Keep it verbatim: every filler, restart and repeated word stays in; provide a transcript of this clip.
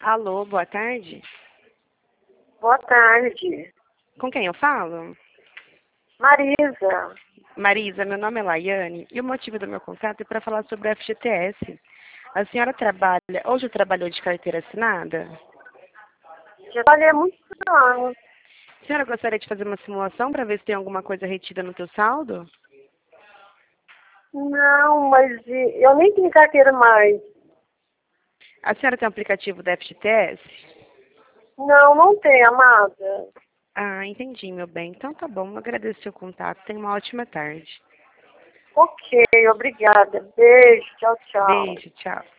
Alô, boa tarde. Boa tarde. Com quem eu falo? Marisa. Marisa, meu nome é Laiane e o motivo do meu contato é para falar sobre o F G T S. A senhora trabalha, ou já trabalhou de carteira assinada? Já trabalhei há muitos anos. A senhora gostaria de fazer uma simulação para ver se tem alguma coisa retida no teu saldo? Não, mas e- eu nem tenho carteira mais. A senhora tem um aplicativo da F G T S? Não, não tem, amada. Ah, entendi, meu bem. Então tá bom, eu agradeço o seu contato. Tenha uma ótima tarde. Ok, obrigada. Beijo, tchau, tchau. Beijo, tchau.